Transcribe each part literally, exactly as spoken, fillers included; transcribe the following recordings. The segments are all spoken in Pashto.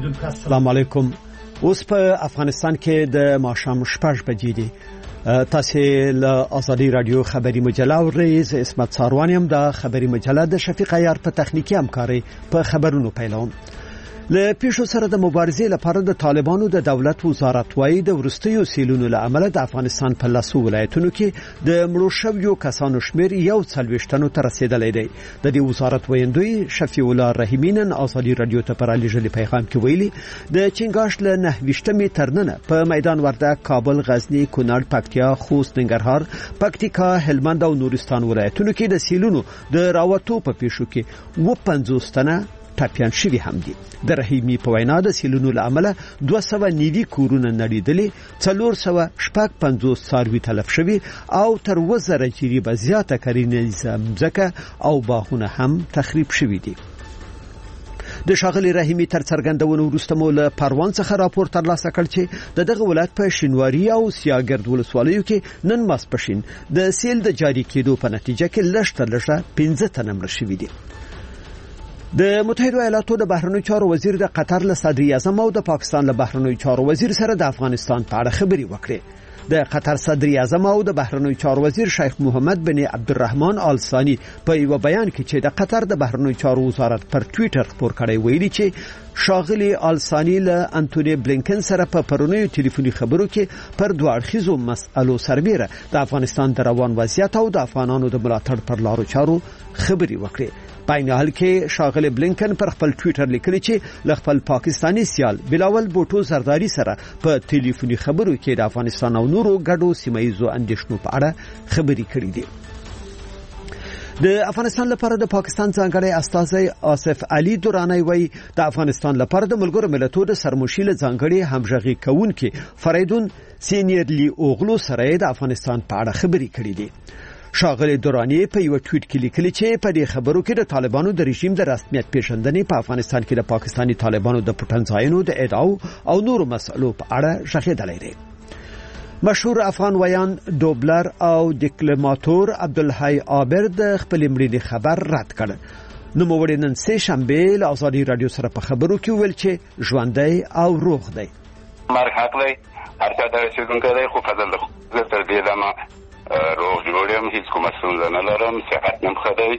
اوریدونکو السلام علیکم. اوس په افغانستان کې د ماښام شپږ بجې دي. تاسو له ازادي رادیو خبري مجله او رئیس اسمت ساروانیم د خبري مجله د شفیق عیار په تخنیکی همکاري په خبرونو پیلوم. له پیښو سره د مبارزې لپاره د طالبانو د دولت وزارت وايي د ورستیو سیلونو له امله د افغانستان په لاسو ولایتونو کې د مړو شویو کسانو شمیر یو څلوېښتنو ته رسیدلی دی. د دې وزارت ویندوی شفیع الله رحیمین ازادي رادیو ته پر علیجلی پیغام کې ویلي د چنګاش له نهویشتمې ترننه په میدان وردګ، کابل، غزنی، کونړ، پکتیا، خوست، ننګرهار، پکتیکا، هلمند او نورستان ولایتونو کې د سیلونو د راوتو په پیښو کې و پنځوس تنه ټاپیان شوي هم دي. د رحیمی په وینا د سیلونو له امله دوه سوه نوي کورونه نړیدلي، څلور سوه شپږ پنځوس څاروي تلف شوي او تر اووه زره جریبه زیاته کرنیزه مځکه او باغونه هم تخریب شوي دي. د شاغلي رحیمی تر څرګندونو وروسته مو له پروان څخه راپور ترلاسه کړ چې د دغه ولایت په شینواري او سیاګرد ولسوالیو کې نن ماسپښین د سیل د جاری کېدو په نتیجه کې لږ تر لږه پنځه تنه مړه شوي دي. د متحده ایالاتو د بهرنیو چارو وزیر د قطر له صدر اعظم او د پاکستان له بهرنیو چارو وزیر سره د افغانستان په اړه خبرې وکړې. د قطر صدر اعظم او د بهرنیو چارو وزیر شیخ محمد بن عبدالرحمن آل ثانی په یو بیان کې چې د قطر د بهرنیو چارو وزارت پر ټوئیټر خبر کړی ویلي چې شاغلي آل ثانی له انټونی بلینکن سره په پرونیو ټلیفوني خبرو کې پر دوه اړخیزو مسألو سربېره د افغانستان د روان وضعیت او د افغانانو د ملاتړ پر لارو چارو خبرې وکړې. په عین حال کې شاغلي بلینکن پر خپل ټوئیټر لیکلي چې ل خپل پاکستانی سیال بلاول بوټو زرداری سره په ټلیفوني خبرو کې د افغانستان او نورو ګډو سیمایي اندېښنو په اړه خبرې کړې دي. د افغانستان لپاره د پاکستان ځانګړی استازی آصف علي دورانی وایي د افغانستان لپاره د ملګرو ملتونو د سرمشیل ځانګړي همغږي کوونکي فریدون سینیرلی اوغلو سره د افغانستان په اړه خبرې کړې دي. شاغلي دورانی په یو ټویټ کې لیکلي چې په دې خبرو کې د طالبانو د رژیم د رسمیت پیژندنې په افغانستان کې د پاکستانی طالبانو د پټنځایونو د ادعاو او نورو مسلو په اړه شاهدلې دي. مشهور افغان ویان دوبلر او ډیپلوماټور عبدالحی عابر د خپل مړینې خبر رد کړ. نوموړی نن سه شنبه له ازادي رادیو سره په خبرو کې ویل چې ژوندۍ او روغ دی. مرګ حق دی، هر چا ته رسیدونکی دی، خو فضل د خدای تر دې دمه روغ جوړ یم، هیڅ کومه ستونزه نه لرم، صحت مې ښه دی.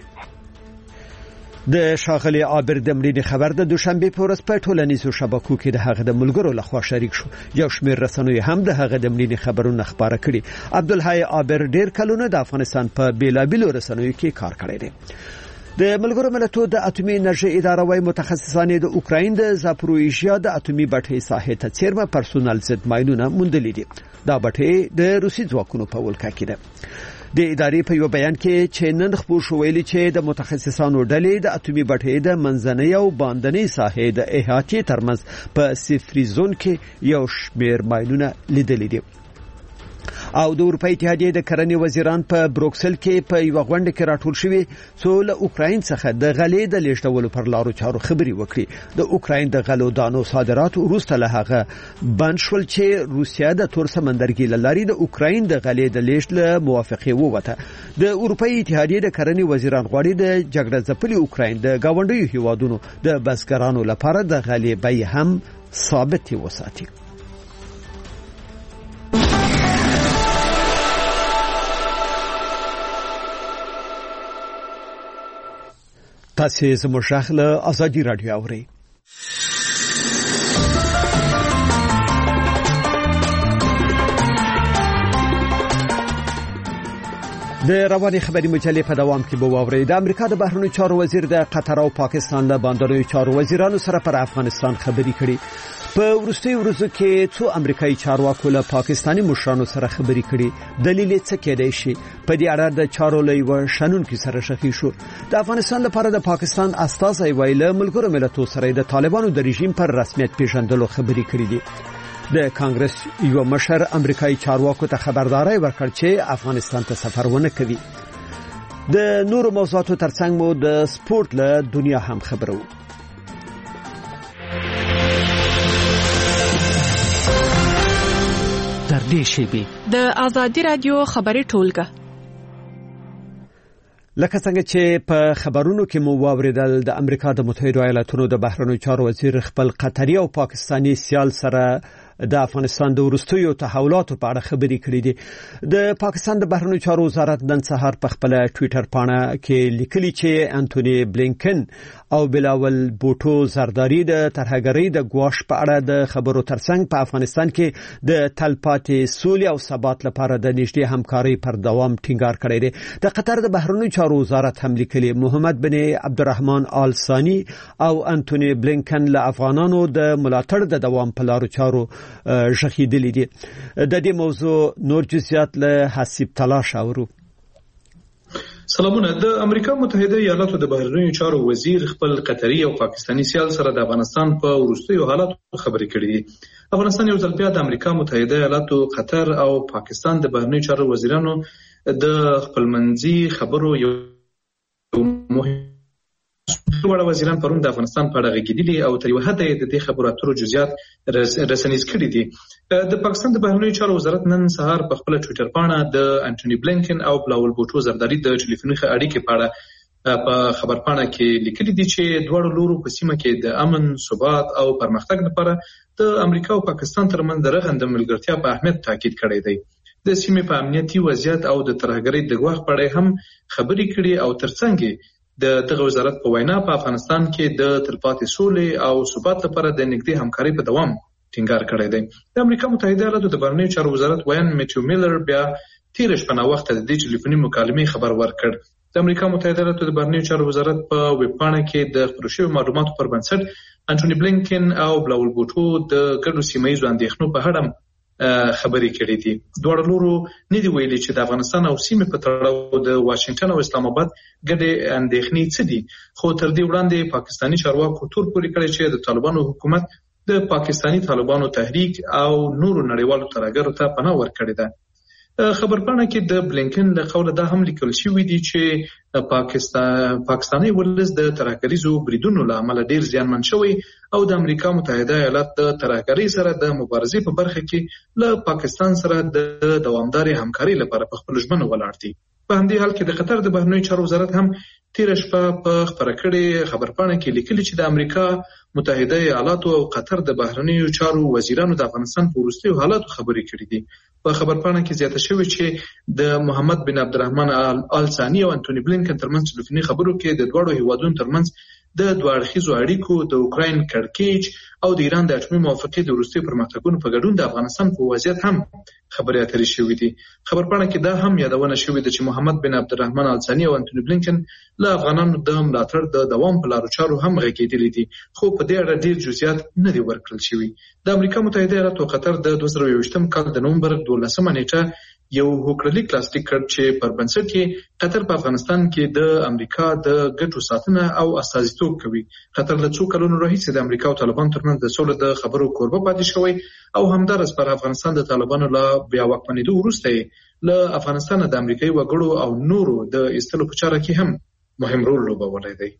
د شاغلي عابر د مړینې خبر د دوشنبه په ورځ په ټولنیزو شبکو کې د هغه د ملګرو لخوا شریک شو. یو شمېر رسنیو هم د هغه د مړینې خبرونه خبره کړي. عبدالحی عابر ډیر کلونه د افغانستان په بیلابیلو رسنیو کې کار کړی دی. د ملګرو ملتونو د اټومي انرژي اداره وايي متخصصان د اوکراین د زاپروژیا د اټومي بټۍ ساحې ته څیرمه پرسونل ضد ماینونه موندلې دي. دا بټۍ د روسي ځواکونو په ولکه کې ده. د ادارې په یو بیان کې چې نن خبر شو ویلي چې د متخصصانو ډلې د اټومي بټۍ د منځنۍ او باندنۍ ساحې د احاطې ترمنځ په صفري زون کې یو شمېر ماینونه لیدلې دي. او د اروپای اتحادیې د کرنې وزیران په بروکسل کې په یو غونډه کې راټول شوي څو له اوکراین څخه د غلې د لیږدولو پر لارو چارو خبري وکړي. د اوکراین د غلو دانو صادرات وروسته له هغه بند شول چې روسیا د تور سمندرګي لاري د اوکراین د غلې د لیږد له موافقه ووته. د اروپای اتحادیې د کرنې وزیران غواړي د جګړه ځپلي اوکراین د گاونډیو هیوادونو د بزګرانو لپاره د غلې بیه هم ثابت وساتي. تاسو زموږ غږ له ازادي رادیو اورئ. د رواني خبري مجلې په دوام کې به واورئ د امریکا د بهرنیو چارو وزیر د قطر او پاکستان له باندنیو چارو وزیرانو سره پر افغانستان خبرې کړې. په وروستیو ورځو کې څو امریکایي چارواکو له پاکستاني مشرانو سره خبرې کړې. دلیل یې څه کېدای شي؟ په دې اړه د چارو له یو شنونکي سره شخصي شو. د افغانستان لپاره د پاکستان استازی ویل ملګرو ملتونو سره د طالبانو د رژیم پر رسمیت پیژندلو خبرې کړې دي. د کانګرس یو مشر امریکایي چارواکو ته خبرداري ورکړ چې افغانستان ته سفر ونه کوي. د نورو موضوعاتو ترڅنګ مو د سپورت له دنیا هم خبرو. در دې شی د ازادي رادیو خبري ټولګه لکه څنګه چې په خبرونو کې مو واوریدل د امریکا د متحده ایالاتونو د بهرنیو چارو وزیر خپل قطري او پاکستانی سیال سره د افغانستان د وروستیو تحولاتو په اړه خبرې کړې دي. د پاکستان د بهرنیو چارو وزارت نن سهار په خپل ټوئیټر پاڼه کې لیکلي چې انټونی بلینکن او بلاول بوټو زرداری د ترهګرۍ د ګواښ په اړه د خبرو ترڅنګ په افغانستان کې د تلپاتې سولې او ثبات لپاره د نږدې همکارۍ پر دوام ټینګار کړی دی. د قطر د بهرنیو چارو وزارت هم لیکلي محمد بن عبدالرحمن آل ثانی او انټونی بلینکن له افغانانو د ملاتړ د دوام په لارو چارو ژغېدلي دي. د دې موضوع نور جزئیات له حسیب تلاش اورو. سلامونه. د امریکا متحده ایالاتو د بهرنیو چارو وزیر خپل قطري او پاکستانی سیال سره د افغانستان په وروستیو حالاتو خبرې کړې دي. افغانستان یو ځل بیا د امریکا متحده ایالاتو، قطر او پاکستان د بهرنیو چارو وزیرانو د خپلمنځي خبرو یو مهم وړ وزیران پرون د افغانستان په اړه غږیدلي او تر یو حده د دې خبرو اترو جزئیات رسنیز کړي دي. د پاکستان د بهرنیو چارو وزارت نن سهار په خپل ټوئیټر پاڼه د انټونی بلینکن او بلاول بوټو زرداری د ټلیفوني اړیکې په اړه په خبر پاڼه کې لیکلي دي چې دواړو لورو په سیمه کې د امن، ثبات او پرمختګ لپاره د امریکا او پاکستان ترمنځ د رغنده ملګرتیا په اهمیت تاکید کړی دی. د سیمې په امنیتي وضعیت او د ترهګرۍ د ګواښ په اړه هم خبرې کړي او ترڅنګ د دغه وزارت په وینا په افغانستان کې د تلپاتې سولې او ثبات لپاره د نږدې همکارۍ په دوام ټینګار کړی دی. د امریکا متحده ایالاتو د بهرنیو چارو وزارت ویان میټیو میلر بیا تیر شپه ناوخته د دې ټلیفوني مکالمې خبر ورکړ. د امریکا متحده ایالاتو د بهرنیو چارو وزارت په ویب پاڼه کې د خپرو شویو معلوماتو پر بنسټ انټونی بلینکن او بلاول بوټو د ګډو سیمه ییزو اندېښنو په اړه خبرې کړې دي. دواړو لورو نه دی ویلي چې د افغانستان او سیمې په تړاو د واشنگټن او اسلام آباد ګډې اندېښنې څه دي، خو تر دې وړاندې پاکستانی چارواکو تور پورې کړی چې د طالبانو حکومت د پاکستانی طالبانو تحریک او نورو نړیوالو ترهګرو ته پناه ورکړې ده. خبرپاڼه کې د بلینکن له قوله دا هم لیکل شوی دی چې پاکستان پاکستاني ولس د ترهګریزو بریدونو له امله ډیر زیانمن شوی او د امریکا متحده ایالات د ترهګرۍ سره د مبارزې په برخه کې له پاکستان سره د دوامدارې همکارۍ لپاره په خپل ژمنه ولاړ دي. په همدې حال کې د قطر د بهرنیو چارو وزارت هم تیر شپه په خبره کړې خبرپاڼه کې لیکلي چې د امریکا متحده ایالاتو او قطر د بهرنیو چارو وزیرانو د افغانستان په وروستیو حالاتو خبرې کړې دي. په خبرپاڼه کې زیاته شوې چې د محمد بن عبدالرحمن آل ثانی او انټونی بلینکن ترمنځ ټلیفوني خبرو کې د دواړو هیوادونو ترمنځ د دوه اړخیزو اړیکو، د اوکراین کړکېچ او د ایران د اټومي موافقې د وروستیو پرمختګونو په ګډون د افغانستان په وضعیت هم خبرې اترې شوې دي. خبرپاڼه کې دا هم یادونه شوې ده چې محمد بن عبدالرحمن آل ثانی او انټونی بلینکن له افغانانو د ملاتړ د دوام په لارو چارو هم غږېدلي دي، خو په دې اړه ډېر جزئیات نه دي ورکړل شوي. د امریکا متحده ایالاتو او قطر د دوه زره یوویشتم کال د نومبر دولسمه نیټه یو هوکړلیک لاسلیک کړ چې پر بنسټ کې قطر په افغانستان کې د امریکا د ګټو ساتنه او استازیتوب کوي. قطر له څو کلونو راهیسې د امریکا او طالبانو ترمنځ د سولې د خبرو کوربه پاتې شوی او همدارس پر افغانستان د طالبانو له بیا واکمنېدو وروسته له افغانستان د امریکایي وګړو او نورو د ایستلو په چاره کې هم مهم رول لوبولی دی.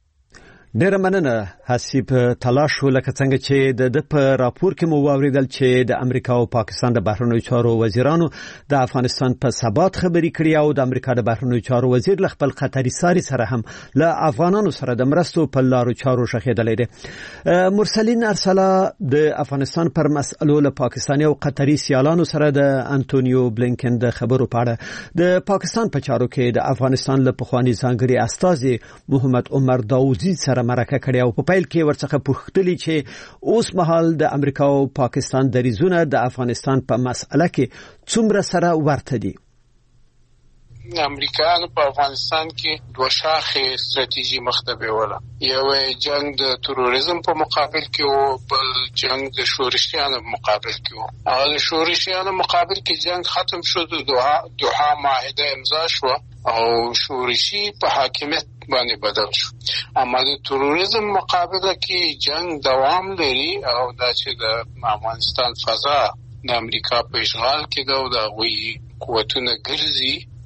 ډیره مننه حسیب تلاش لکه څنګه چې د د په راپور کې مو واوریدل چې د امریکا او پاکستان د بهرنیو چارو وزیرانو د افغانستان په ثبات خبرې کړې او د امریکا د بهرنیو چارو وزیر ل خپل قطري ساري سره هم له افغانانو سره د مرستو په لارو چارو شخېدلې دي. مرسلین ارسلا د افغانستان پر مسئلو له پاکستاني او قطري سیالانو سره د انټونیو بلینکن د خبرو په اړه د پاکستان په چارو کې د افغانستان له پخواني ځانګړي استازي محمد عمر داوودي سره مرکه کړې او په پیل کې ورڅخه پوښتلي چې اوس مهال د امریکا او پاکستان دریزونه د افغانستان په مسأله کې څومره سره ورته دي. امریکایانو په افغانستان کې دوه شاخې ستراتیژي مخته بیوله. یو جنگ د تروریزم په مقابل کې او بل جنگ د شورشیانو په مقابل کې و. او د شورشیانو مقابل کې جنگ ختم شو، د دوحا دوحا معاهده امضا شو او شورشي په حاکمیت باندې بدل شو. اما د تروریزم مقابله کې جنگ دوام لري او دا چې د افغانستان فضا د امریکا په اشغال کې دا او د غوي قوتونه ګرځي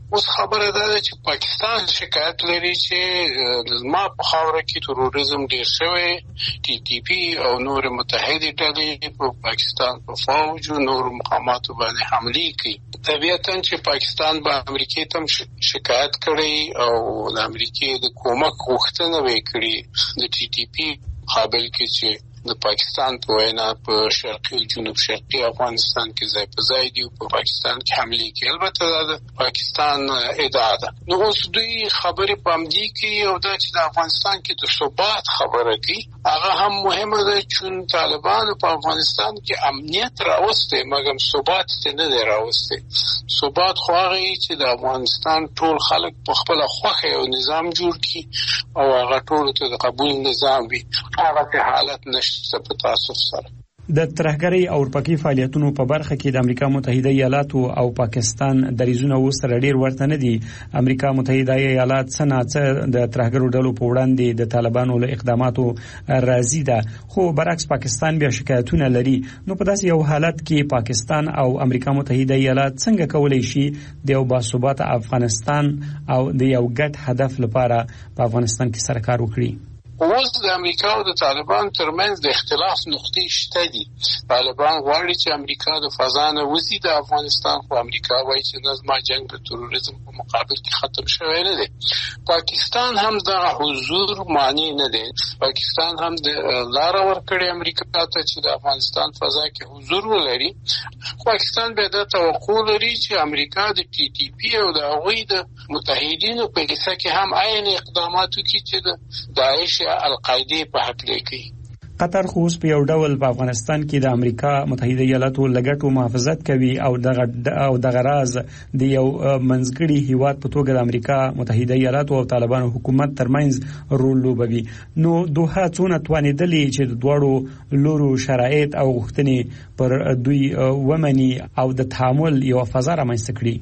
اوس خبره ده چې پاکستان شکایت لري چې زما په خاوره کې تروریزم ډیر شوی، ټي ټي پی او نور متحده ډلې په پاکستان په فوج او نور مقاماتو باندې حمله کوي. طبیعتاً چې پاکستان به امریکای ته شکایت کړي او د امریکای د کومک غوښتنه وکړي د ټي ټي پی قابل کې چې د پاکستان په وینا په شرقي او جنوب شرقي افغانستان کې ځای په ځای دی او په پاکستان کې حمله کوي. البته دا پاکستان ادعا ده. نو اوس دوی خبرې پامدي کوي او دا چې د افغانستان کې د ثبات خبره کوي، هغه هم مهمه ده چې طالبان په افغانستان کې امنیت راوسته مګر ثبات نه دی راوسته. ثبات خو هغه چې د افغانستان ټول خلک په خپل خوخه او نظام جوړ کړي او هغه ټول ته د قبول نظام وي. هغه حالت نشته په تاسف سره. د ترهګرۍ او ورپکې فعالیتونو په برخه کې د امریکا متحده ایالاتو او پاکستان دریزونه وسره ډیر ورته نه دي. امریکا متحده ایالات څنګه د ترهګرو ډلو په وړاندې د طالبانو له اقداماتو راضي ده، خو برعکس پاکستان بیا شکایتونه لري. نو په داسې یو حالت کې پاکستان او امریکا متحده ایالات څنګه کولای شي د یو باثباته افغانستان او د یو ګډ هدف لپاره په افغانستان کې سره کار وکړي؟ اوس د امریکا او د طالبان ترمنځ د اختلاف نقطې شته دي. طالبان غواړي چې امریکا د فضا نه وځي د افغانستان، خو امریکا وایي چې نظم جنگ د تروریزم په مقابل کې ختم شوی نه دی. پاکستان هم دغه حضور معنی نه دی. پاکستان هم د لار ورکړي امریکا ته چې د افغانستان فضا کې حضور ولري. پاکستان به د توقع لري چې امریکا د ټي ټي پی او د هغوی د متحدینو په لیسه کې هم عین اقدامات وکړي چې د داعش القاعده په حق لیکي. قطر خو اوس په یو ډول په افغانستان کې د امریکا متحده ایالاتو لګټو محافظت کوي او دغه او دغه راز د یو منځګړي هیواد په توګه د امریکا متحده ایالاتو او طالبانو حکومت ترمنځ رول لوبوي. نو دوه څونه توانیدلې چې د دوړو لورو شرایط او غوښتنې پر دوی ومني او د تعامل یو فضا رامنځته کړي.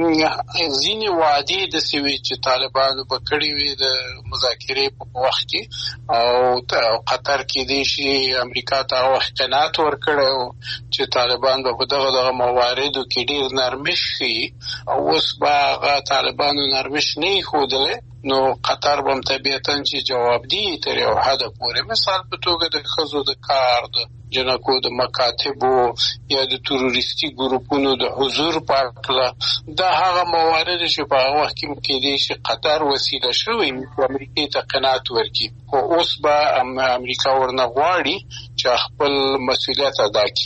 ځینې وعدې د سوي چې طالبانو به کړې وي د مذاکرې په وخت کې او قطر کې دي چې امریکا ته قناعت ورکړو چې طالبان به په دغه دغه مواردو کې ډیر نرمش شي او اوس به طالبانو نرمش نه ښودله. نو قطر به طبیعتاً چې جواب دی تر یو حد پورې، مثال په توګه د ښځو د کار، د جنکو د مکاتبو یا د تروریستي ګروپونو د حضور په اړه دا هغه موارد چې په هغه وخت کې کېدای شي قطر وسیله شوی امریکا ته قناعت ورکړي، خو اوس به امریکا ورنه غواړي چې خپل مسؤلیت ادا کړي.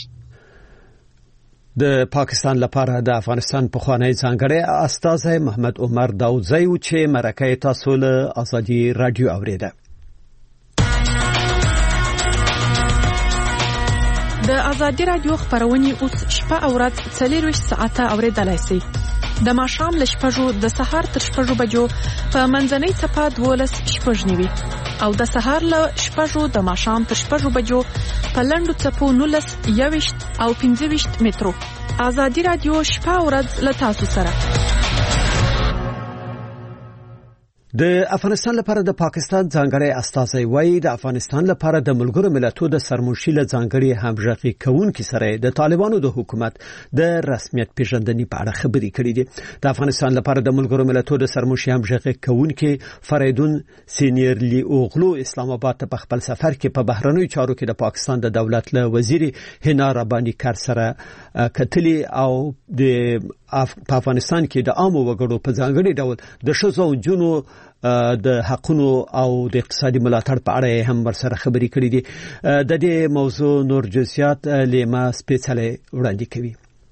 د پاکستان لپاره د افغانستان پخوانی ځانګړی استازی محمد عمر داودزی و چې مرکه تاسو له ازادي رادیو اوریده. د ازادي رادیو خبرونه اوس شپه او ورځ څلور ساعته اوریدلای شئ. د ماښام له شپږو د سهار تر شپږو بجو په منځنۍ څپه دولس شپږ نیوي او د سهار له شپږو د ماښام تر شپږو بجو په لنډو څپو نولس یویشت او پنځه ویشت مترو. ازادي رادیو شپه او ورځ له تاسو سره. د افغانستان لپاره د پاکستان ځانګړی استازی وایي د افغانستان لپاره د ملګرو ملتونو د سرمنشي له ځانګړي همغږي کوونکي سره د طالبانو د حکومت د رسمیت پیژندنې په اړه خبرې کړې دي. د افغانستان لپاره د ملګرو ملتونو د سرمنشي همغږي کوونکي فریدون سینیرلی اوغلو اسلام آباد ته په خپل سفر کې په بهرنیو چارو کې د پاکستان د دولت له وزیر حنا رباني کار سره کتلي او د په افغانستان کې د عامو وګړو په ځانګړي ډول د ښځو او نجونو د حقونو او د اقتصادي ملاتړ په اړه هم ورسره خبرې کړې دي. د دې موضوع نور جزئیات لیما سپیڅلې وړاندې کوي.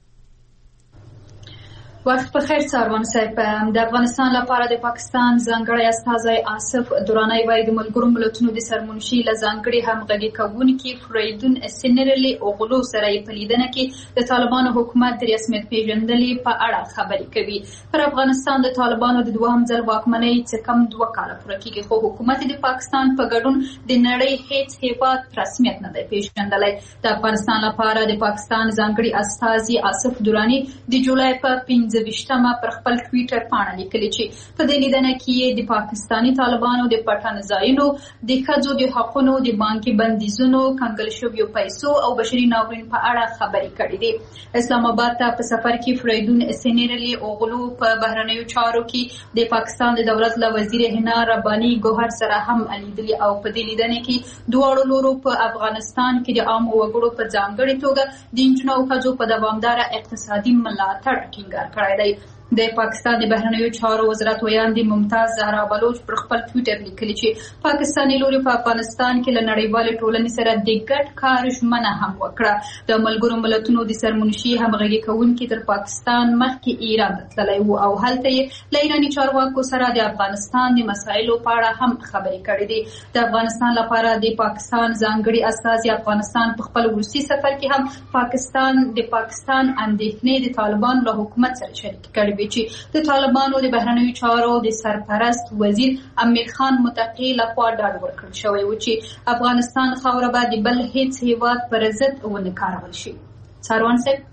وخت په خیر ساروان صاحب. د افغانستان لپاره د پاکستان ځانګړی استازی آصف درانی وایي د ملګرو ملتونو د سرمنشي له ځانګړي همغږي کوونکي فریدون سینیرلی اوغلو سره په لیدنه کې د طالبانو حکومت د رسمیت پیژندلې په اړه خبرې کوي. پر افغانستان د طالبانو د دوهم ځل واکمنۍ څخه کم دوه کاله پوره کېږي، خو حکومت د پاکستان په ګډون د نړۍ هیڅ هیواد رسمیت نه دی پیژندلی. د افغانستان لپاره د پاکستان ځانګړي استازي آصف درانی د جولای په پنځه پنځه ویشتمه پر خپل ټویټر پاڼه لیکلي چې په دې لیدنه کې د پاکستاني طالبانو د پټن ځایونو د ښځو د حقونو د بانکي بندیزونو کنګل شویو پیسو او بشري ناورین په اړه خبرې کړې دي. اسلام آباد ته په سفر کې فریدون سینیرلی اوغلو په بهرنیو چارو کې د پاکستان د دولت له وزیر حنا رباني ګوهر سره هم لیدلي او په دې لیدنه کې دواړو لورو په افغانستان کې د عام وګړو په ځانګړي توګه د انجونو او ښځو په دوامداره اقتصادي ملاتړ ټینګار کړی دی. د پاکستان د بهرنیو چارو وزارت ویاندې ممتاز زهرا بلوچ پر خپل ټویټر لیکلي چې پاکستاني لوري په افغانستان کې له نړیوالې ټولنې سره د ګډ کار ژمنه هم وکړه. د ملګرو ملتونو د سرمنشي همغږي کوونکي تر پاکستان مخکې ایران تللی و او هلته یې له ایراني چارواکو سره د افغانستان د مسایلو په اړه هم خبرې کړې دي. د افغانستان لپاره د پاکستان ځانګړي استازي افغانستان په خپل وروستي سفر کې هم پاکستان د پاکستان اندېښنې د طالبانو له حکومت سره شریک کړې چې د طالبانو د بهرنیو چارو د سرپرست وزیر امیر خان متقی لخوا ډاډ ورکړل شوی و چې افغانستان خاوره به د بل هیڅ هیواد پر ضد ونه کارول شي. ساروان صاحب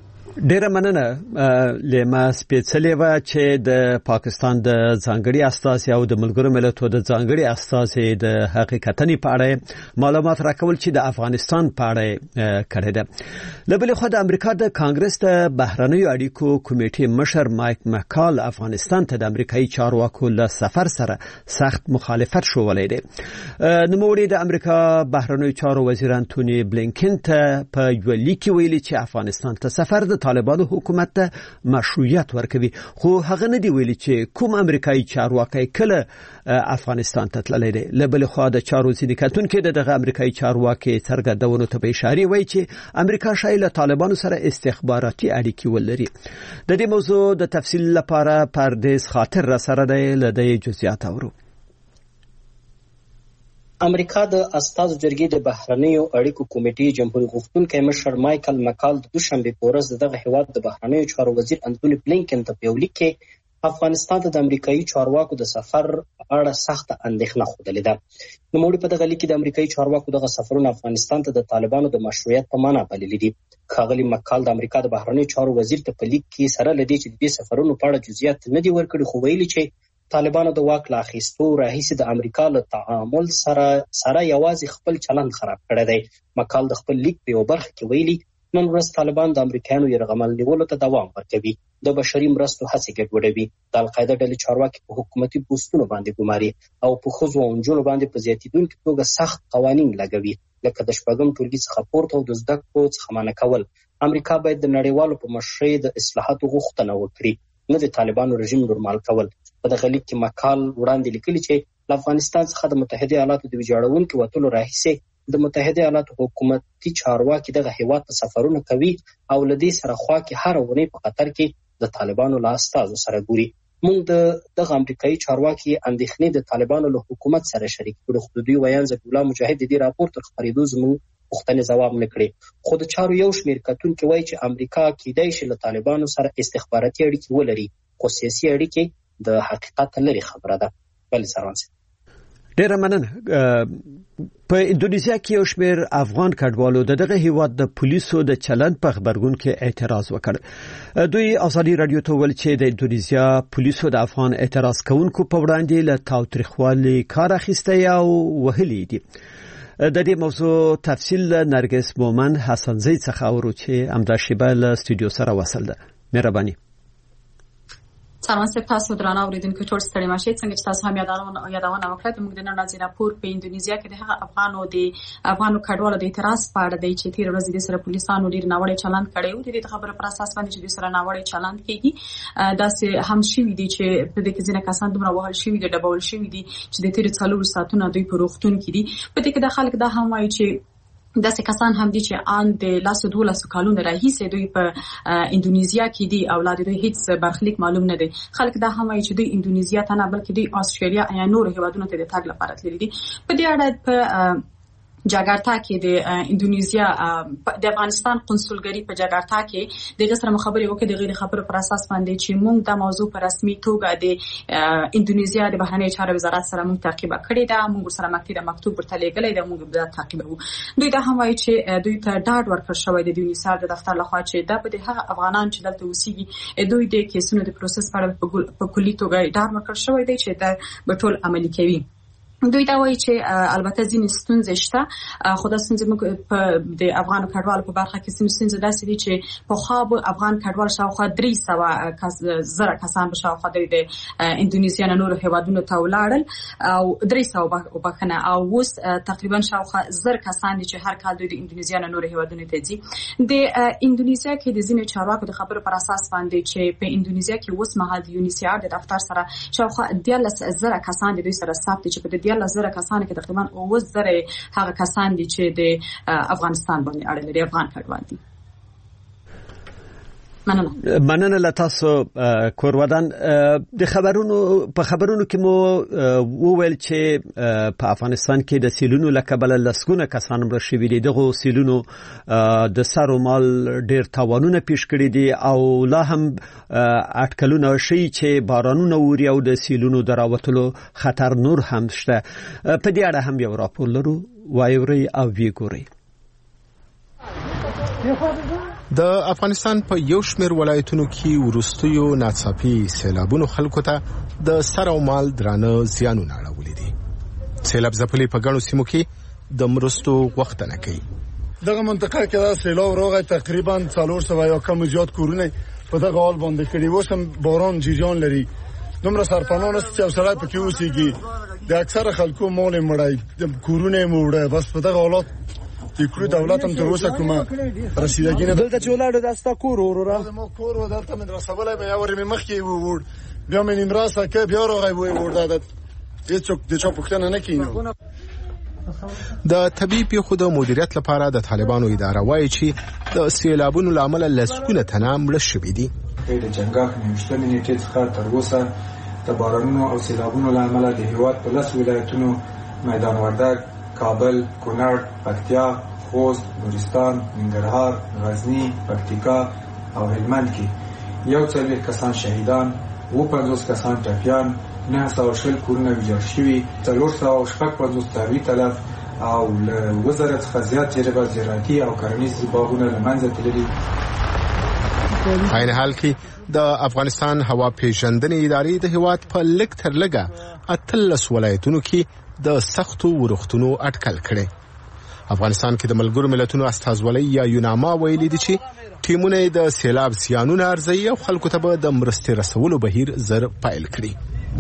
ډیره مننه. لما سپیڅلې و چې د پاکستان د ځانګړي استازي او د ملګرو ملتونو د ځانګړي استازي د حقیقتنی په اړه معلومات راکول چې د افغانستان په اړه کړی ده. له بل خوا د امریکا د کانګرس د بهرنیو اړیکو کمیټې مشر مایک مکال افغانستان ته د امریکایي چارواکو له سفر سره سخت مخالفت شوولی دی. نوموړي د امریکا بهرنیو چارو وزیر انټونی بلینکن ته په یو لیک ویلي چې افغانستان ته سفر د طالبانو حکومت ته مشروعیت ورکوي، خو هغه نه دی ویلي چې کوم امریکایي چارواکي کله افغانستان ته تللی دی. له بل خوا د چارو ځینې کتونکي د دغه امریکایي چارواکي څرګندونو ته په اشاره وایي چې امریکا شاید له طالبانو سره استخباراتي اړیکې ولري. د دې موضوع د تفصیل لپاره پردیس خاطر را سره دی، له دې جزئیات اورو. امریکا د استازو جرګې د بهرنیو اړیکو کمیټې جمهوریت غوښتونکی مشر مایکل مکال د دوشنبه په ورځ دغه هیواد د بهرنیو چارو وزیر انټونی بلینکن ته په یو لیک کې افغانستان ته د امریکایي چارواکو د سفر اړه سخت اندېښنه خوده ده. نوموړي په دغه لیک کې د امریکایي چارواکو دغه سفرونه افغانستان ته د طالبانو د مشروعیت په معنا بللي دي. ښاغلي مکال د امریکا د بهرنیو چارو وزیر ته په لیک کې سره لدی چې د دې سفرونو په اړه جزئیات نه دي ورکړي، خو ویلي چې طالبانو د واک لا اخیستو راهیسې د امریکا له تعامل سره سره یوازې خپل چلند خراب کړی دی. مکال د خپل لیک په یو برخه کې ویلي نن ورځ طالبان د امریکایانو یرغمل نیولو ته دوام ورکوي، د بشري مرستو هڅې ګډوډوي، د القاعده ډلې چارواکي په حکومتي پوسټونو باندې ګماري او په ښځو او نجونو باندې په زیاتېدونکي توګه سخت قوانین لګوي، لکه د شپږم ټولګي څخه پورته او د زده کړو څخه منع کول. امریکا باید د نړیوالو په مشرۍ د اصلاحاتو غوښتنه وکړي، نه د طالبانو رژیم نورمال کول. په دغه لیک کې مکال وړاندې لیکلي چې له افغانستان څخه د متحده ایالاتو د ویجاړونکي وتلو راهیسې د متحده ایالاتو حکومتي چارواکي دغه هیواد ته سفرونه کوي او له دې سره خوا کې هر اونۍ په قطر کې د طالبانو له استازو سره ګوري. موږ د دغه امریکایي چارواکي اندېښنې د طالبانو له حکومت سره شریک کړو، خو د دوی ویان ذکر الله مجاهد د دې راپور تر خپرېدو زموږ پوښتنې ځواب نه کړي. خو د چارو یو شمېر کتونکي وایي چې امریکا کیدای شي له طالبانو سره استخباراتي اړیکې ولري، خو سیاسي اړیکې د حقیقت لري خبره ده. بلې سروانسي ډیره مننه. په انډونیزیا کې یو شمېر افغان کډوالو د دغه هیواد د پولیسو د چلند په خبرګون کې اعتراض وکړ. دوی ازادي رادیو ته ویل چې د انډونیزیا پولیسو د افغان اعتراض کوونکو په وړاندې له تاوتریخوالي کار اخیستی او وهلي دي. د دې موضوع تفصیل نرګس مومن حسنزی څخه اورو چې امدا شیبه له استودیو سره وصل ده. مهرباني. سلام صاحب، تاسو درانه اوریدونکو ټول ستړي ماشئ. څنګه چې تاسو هم یادونه یادونه وکړه د موږ د نن ورځې راپور په انډونیزیا کې د هغه افغانو د افغانو کډوالو د اعتراض په اړه دی چې تیر ورځ د سره پولیسانو ډیر ناوړه چلند کړی و. د دې خبرو پر اساس باندې چې د سره ناوړه چلند کیږي داسې هم شوي دي چې په دې کې ځینې کسان دومره وهل شوي دي، ډبول شوي دي چې د تیر څلور ساعتونو دوی په روغتون کې دي. په دې کې د خلک دا هم وایي چې داسې کسان هم دي چې آن د لاسو دولسو کالونو راهیسې دوی په انډونیزیا کې دي، اولاد دوی هیڅ برخلیک معلوم نه دی. خلک دا هم وایي چې دوی انډونیزیا ته نه بلکې دوی استرالیا یا نور هیوادونو ته د تګ لپاره تللي دي. په دې اړه په جاکارتا کې د انډونیزیا د افغانستان قونسلګری په جاکارتا کې د غسر مخابري وکړي د غیر خبرو پر اساس باندې چې موږ د موضوع پر رسمي توګه د انډونیزیا د بهرنی چارو وزارت سره موږ تعقیب کړی دا موږ سره مکتوب مکتوب ورته لېږلی دا موږ به تعقیبو. دوی دا هم وایي چې دوی ته ډاډ ورکړ شوی د انډونیزیا د دفتر لخوا چې دا په هغه افغانان چې دلته اوسېږي دوی د کیسونو د پروسس په په کلی توګه ډاډ ورکړ شوی دی چې دا به ټول عملي کوي. دوی دا وایي چې البته ځینې ستونزې شته خو دا ستونزې موږ د افغان کډوالو په برخه کې ځینې ستونزې داسې دي چې پخوا به افغان کډوال شاوخوا درې سوه زره کسان به شاوخوا د انډونیزیا نه نورو هیوادونو ته ولاړل او درې سوه وبخښنه او اوس تقریبا شاوخوا زر کسان دي چې هر کال دوی د انډونیزیا نه نورو هیوادونو ته ځي. د انډونیزیا کې د ځینې چارواکو د خبرو پر اساس باندې چې په انډونیزیا کې اوس مهال د یونیسیار د دفتر سره شاوخوا دیارلس زره کسان دي دوی سره ثبت دي چې په دیارلس زره کسان کې تقریبا اووه زره هغه کسان دي چې د افغانستان باندې اړه لري افغان کډوال دي. مننه مننه لتاسو کورودان. د خبرونو په خبرونو کې مو وویل چې په افغانستان کې د سیلونو لکبل لسګونه کسان مړ شوي دي. دغه سیلونو د سارو مال ډیر تاوانونه پیښ کړي دي او لا هم اټکلونه شي چې بارانونه ووري او د سیلونو دراوتلو خطر نور هم شته. په دې اړه هم یو راپور لرو وایوري او ویګوري. د افغانستان په یو شمېر ولایتونو کې وروستیو ناڅاپي سیلابونو خلکو ته د سر او مال درانه زیانونه اړولي دي. سیلاب ځپلي په ګڼو سیمو کې د مرستو غوښتنه کوي. دغه منطقه کې دا سیلاب راغی تقریبا څلور سوه یا کم زیات کورونه په دغه حال باندې کړي. اوس هم باران جریان لري. دومره سرپناه نشته چې یو سړی پکې اوسېږي. د اکثره خلکو مال یې مړی د کورونه یې موړی. بس په دغه حالات د کورو دولت هم تر اوسه کومه رسیدګي نه دلته چې ولاړو دا ستا کور وروره زما کور و دلته مې رسولی مې یو ورې مې مخکې ووړ بیا مې نیمراسه که بیا راغی ویې وړ دا هېڅوک د چا پوښتنه نه کوي نو. د طبیعي پیښو د مدیریت لپاره د طالبانو اداره وایي چې د سیلابونو له امله لسګونه تنه مړه شوي دي. د جنګاښ نویشتمې نیټې څخه تر اوسه د بارانونو او سیلابونو له امله د هېواد په لس ولایتونو میدان وردګ، کابل، کونړ، پکتیا، خوست، نورستان، ننګرهار، غزنی، پکتیکا او هلمند کې یو څلوېښت کسان شهیدان، اووه پنځوس کسان ټپیان، نه سوه شل کورونه ویجاړ شوي، څلور سوه شپږ پنځوس څاروي تلف او له اووه زره څخه زیات جریبه زراعتي او کرنیز باغونه له منځه تللي. په عین حال کې د افغانستان هوا پیژندنې ادارې د هېواد په لږ تر لږه اتلس ولایتونو کې د سختو ورښتونو اټکل کړي. افغانستان کې د ملګرو ملتونو استازولۍ یا یوناما ویلي دي چې ټیمونه د سیلاب زیانونه ارزوي او خلکو ته به د مرستې رسولو بهیر زر پیل کړي.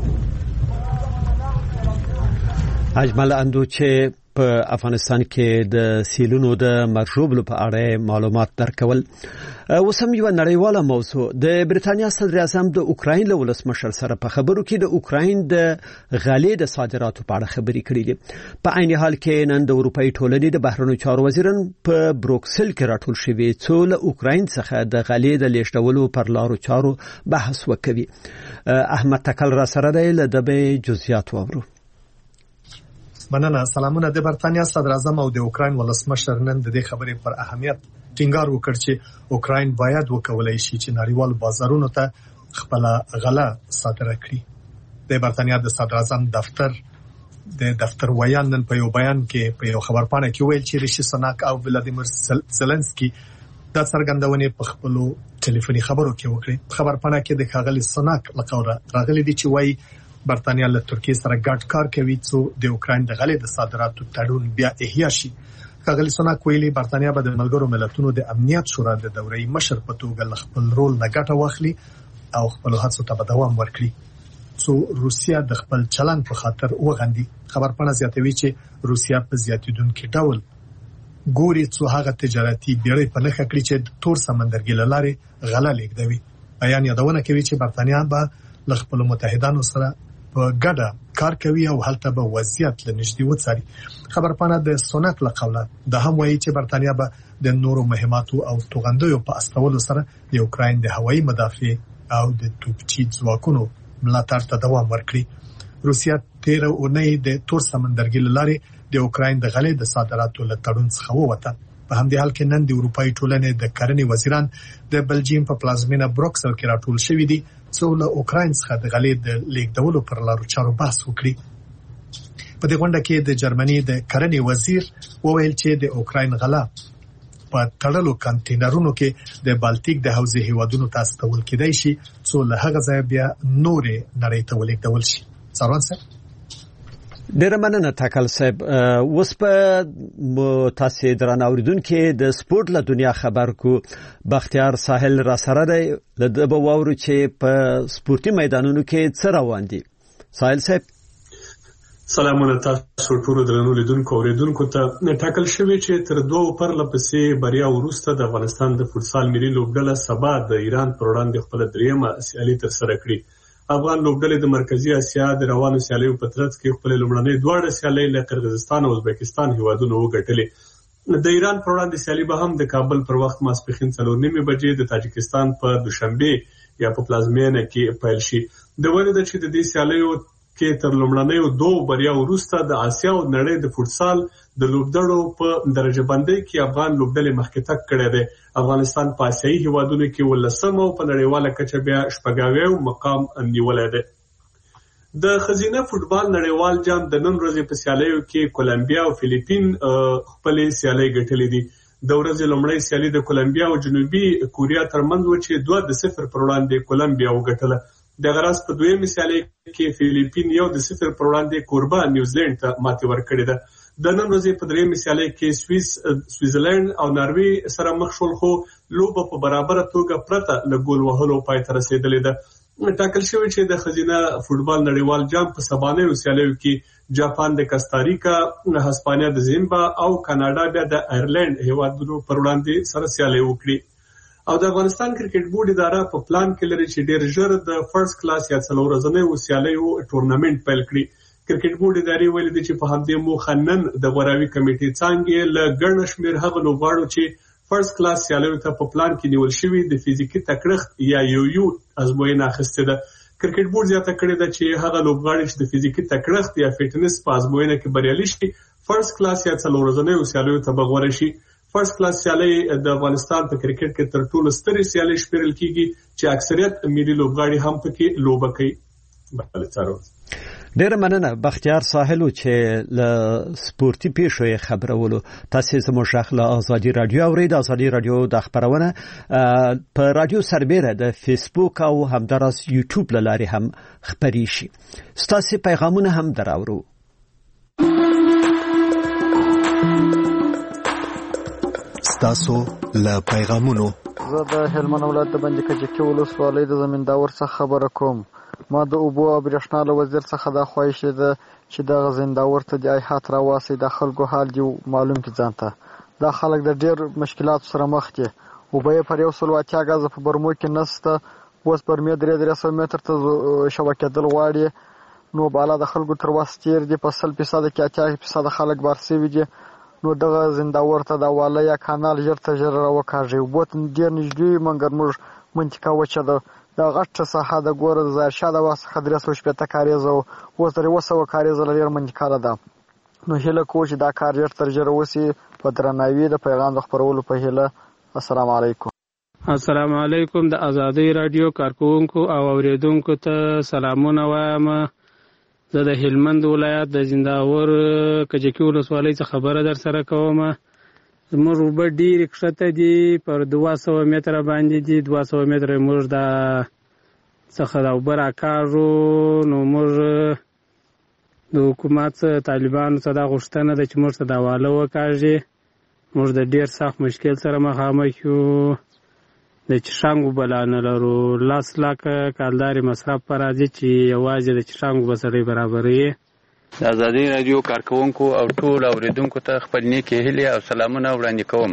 اجمل اندو چې په افغانستان کې د سیلونو د مرشوبلو په اړه معلومات درکول. اوس هم یو نړیواله موضوع د بریتانیا صدر اعظم د اوکراین له ولسمشر سره په خبرو کې د اوکراین د غلې د صادراتو په اړه خبرې کړې دي. په عین حال کې نن د اروپאי ټولنې د بهرنیو چارو وزیران په بروکسل کې راټول شوي څو له اوکراین څخه د غلې د لیږدولو پر لارو چارو بحث وکوي. احمد تکل را سره دی له دبې جزئیات واورو. مننه. سلامونه. د بریتانیا صدر اعظم او د اوکراین ولسمشر نن د دې خبرې پر اهمیت ټینګار وکړ چې اوکراین باید وکولای شي چې نړیوال بازارونو ته خپل غله صادره کړي. د بریتانیا د صدر اعظم دفتر د دفتر ویان نن په یو بیان کې په یو خبرپاڼه کې ویل چې ریشي سناک او ولادیمیر زلنسکي د څرګندونې په خپل ټلیفوني خبرو کې وکړي. خبرپاڼه کې د ښاغلي سناک لقوره راغلي دي چې وایي برتانیا له ترکیه سره ګډ کار کوي څو د اوکراین د غلې د صادراتو تړون بیا احیا شي. ښاغلي سناک ویلي برتانیا به د ملګرو ملتونو د امنیت شورا د دورې مشر په توګه خپل رول نه ګټه واخلي او خپل هڅو ته دوام ورکړي څو روسیا د خپل چلن په خاطر وغندي. خبرپاڼه زیاتوي چې روسیا په زیاتیدونکو ډول ګوري څو هغه تجارتي بیړۍ په نښه کړی چې تور سمندرګي له لارې غله لیږدوي. بیان یادونه کوي چې برتانیا به له خپل متحدانو سره په ګډه کار کوي او هلته به وضعیت له نږدې وڅاري. خبرپاڼه د سوناک له قوله د هم وایي چې برتانیا به د نورو مهماتو او توغندیو په استولو سره د اوکراین د هوایي مدافع او د توپچي ځواکونو ملاتړ ته دوام ورکړي. روسیا تیر اونۍ د تور سمندرګي له لارې د اوکراین د غلې د صادراتو له تړون څخه ووته. په همدې حال کې نن د اروپאי ټولنې د کرنې وزیران د بلجیم په پلازمینه بروکسل کې راټول شوي دي څو له اوکراین څخه د غلې د لیږدولو پر لارو چارو بحث وکړي. په دې غونډه کې د جرمني د کرنې وزیر وویل چې د اوکراین غله په تړلو کانټینرونو کې د بالټیک د حوزې هیوادونو ته استول کېدای شي څو له هغه ځای بیا نورې نړۍ ته ولیږدول شي. څارون صاحب ډېر مننه ټاکل صاحب. اوس په تاسو درنه اوریدونکو د سپورت له دنیا خبر کو بختیار ساحل را سره دی د بوورو چې په سپورتي میدانونو کې څه روان دي. ساحل صاحب سلامونه تاسو ټول درنو لیدونکو اوریدونکو ته. ټاکل شوی چې تر دوه پرله پسې بریا وروسته د افغانستان د فوتسال ملي لوبډله سبا د ایران پر وړاندې خپل دریمه سیالي ترسره کړي. افغان لوبډلې د مرکزی اسیا د روانو سیالیو په ترڅ کې خپل لومړنۍ دواړه سیالۍ له قرغیزستان او ازبکستان هیوادونو وګټلې. د ایران پر وړاندې سیالي به هم د کابل پر وخت ماسپښین څلور نیمې بجې د تاجکستان په دوشنبه یا په پلازمینه کې پیل شي. د وړاندې د چې د دې سیالیو کې تر لومړنۍ دوه بریا وروسته د اسیا او نړۍ د فوتسال د لوبډلو په درجه بندۍ کې افغان لوبډلې مخکې تګ کړی دی. افغانستان په اسیایي هیوادونو کې ولسم او په نړیواله کچه بیا شپږاوی مقام نیولی دی. د ښځینه فوټبال نړیوال جام د نن ورځې په سیالیو کې کولمبیا او فلیپین خپلې سیالۍ ګټلې دي. د ورځې لومړۍ سیالي د کولمبیا او جنوبي کوریا ترمنځ و چې دوه د صفر پر وړاندې کولمبیا وګټله. د غرض په دویمه سیالۍ کې فلیپین یو د صفر پر وړاندې کوربه نیوزیلند ته ماتې ورکړې ده. د نن ورځې په دریمه سیالۍ کې سویس سویزرلند او ناروې سره مخ شول خو لوبه په برابره توګه پرته له ګول وهلو پای ته رسیدلې ده. ټاکل شوی چې د ښځینه فوټبال نړیوال جام په سبانیو سیالیو کې جاپان د کاستاریکا، هسپانیا د زیمبا او کاناډا بیا د ایرلند هیوادونو پر وړاندې سره سیالي وکړي. او د افغانستان کرکټ بورډ اداره په پلان کې لري چې ډېر ژر د فرست کلاس یا څلور ورځنۍ سیالیو ټورنمنت پیل کړي. کرکټ بورډ ادارې ویلي دي چې په همدې موخه نن د غوراوي کمیټې څانګې له ګڼ شمېر هغه لوبغاړو چې فرست کلاس سیالیو ته په پلان کې نیول شوي د فزیکي تکړښت یا یو یو ازموینه اخیستې ده. کرکټ بورډ زیاته کړې ده چې هغه لوبغاړي چې د فزیکي تکړښت یا فټنس په ازموینه کې بریالي شي فرست کلاس یا څلور ورځنۍ سیالیو ته به غوره شي. فرست کلاس سیالي د افغانستان په کرکټ کې تر ټولو سترې سیالي شمیرل کیږي چې اکثریت ملي لوبغاړي هم پکې لوبه کوي. بل څارو ډېر مننه بختیار ساحل چې له سپورتي پیښو خبرولو. تاسو زموږ شاخله ازادي رادیو اورید. ازادي رادیو د خبرونه په رادیو سربېره د فیسبوک او همدارس یوټیوب لاري هم خبري شي. ستاسو پیغامونه هم دراورو. ستاسو له پیغامونو زه د هلمند ولایت د بندي کجکي ولسوالۍ د زمینداور څخه خبره کوم. ما د اوبو او برېښنا له وزیر څخه دا خواهش ده چې د زمینداور ته د ایحات راواسي د خلکو حال دی معلوم کی ځانته. دا خلک د ډېر مشکلات سره مخ دي. اوبه پر یو سل واتیا غاز په برمو کې نسته. اوس پر مې درې درې سو متر ته شبکې دل غواړي. نو بالا د خلکو تر واستیر دي په سل فیصد کې اتیا فیصد خلک بارسي دي. نو دغه زنداور ته دا واله یا کانال ژر ته ژر راوکاږي. وبوت ډېر نږدې منګر موږ منطقه وچه ده. دا غټه ساحه د ګوره د ظاهرشاه د واسه درې سوه شپېته کاریزه او اوس درې اووه سوه کاریزه لري منطقه ده. نو هیله کوو چې دا کار ژر تر ژره وسي. په درناوي د پیغام د خپرولو په هیله. السلام علیکم. السلام علیکم. د ازادي رادیو کارکونکو او اوریدونکو ته سلامونه وایم. زه د هلمند ولایت د زنداور کجکي ولسوالۍ څخه خبره در سره کوم. زموږ اوبه ډېرې کښته دي، پر دوه سوه متره باندې دي. دوه سوه متره موږ د څخه د اوبه راکاږو. نو موږ د حکومت طالبانو څخه دا غوښتنه ده چې موږ ته دا واله وکاږي. موږ د ډېر سخت مشکل سره مخامخ یو. د چشانګ اوبه لا نه لرو. لس لاکه کالدارې مصرف په راځي چې یوازې د چشانګ اوبه سره برابروي. د ازادي رادیو کارکونکو او ټول اوریدونکو ته خپل نیکې هیلې او سلامونه وړاندې کوم.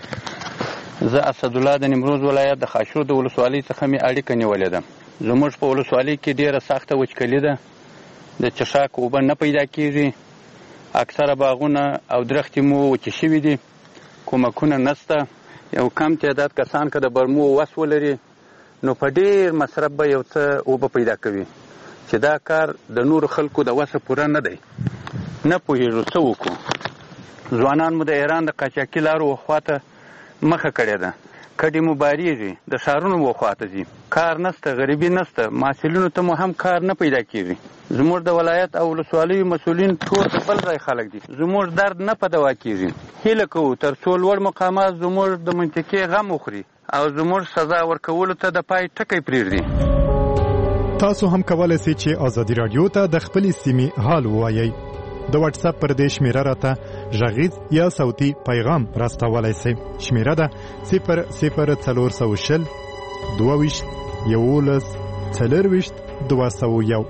زه اسدالله د نیمروز ولایت د خاشرود د ولسوالۍ څخه مې اړیکه نیولې ده. زموږ په ولسوالۍ کې ډېره سخته وچکلي ده. د چشاک اوبه نه پیدا کېږي. اکثره باغونه او درختې مو وچې شوي دي. کومکونه نشته. یو کم تعداد کسان که د برمو وس ولري نو په ډېر مصرف به یو څه اوبه پیدا کوي چې دا کار د نورو خلکو د وسه پوره نه دی. نه پوهېږو څه وکړو. ځوانان مو د ایران د قاچاقي لارو خواته مخه کړې ده، کډې مو بارېږي، د ښارونو وخواته ځي، کار نسته، غریبي نسته، محصلینو ته مو هم کار نه پیدا کېږي. زموږ د ولایت او ولسوالیو مسؤلین ټول د بل ځای خلک دي، زموږ درد نه په دوا کېږي. هیله کوو تر څو لوړ مقامات زموږ د منطقې غم وخوري او زموږ سزا ورکولو ته د پای ټکی پرېږدي. تاسو هم کولای شئ چې ازادي رادیو ته د خپلې سیمې حال ووایئ. د واتس اپ پر دې شمیره راته غږیز یا صوتي پیغام راستولای شئ. شمیره ده صفر صفر څلور سوه شل دوه ویشت یولس څلرویشت دوه سوه یو.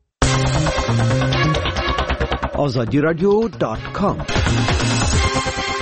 azadi radio dot com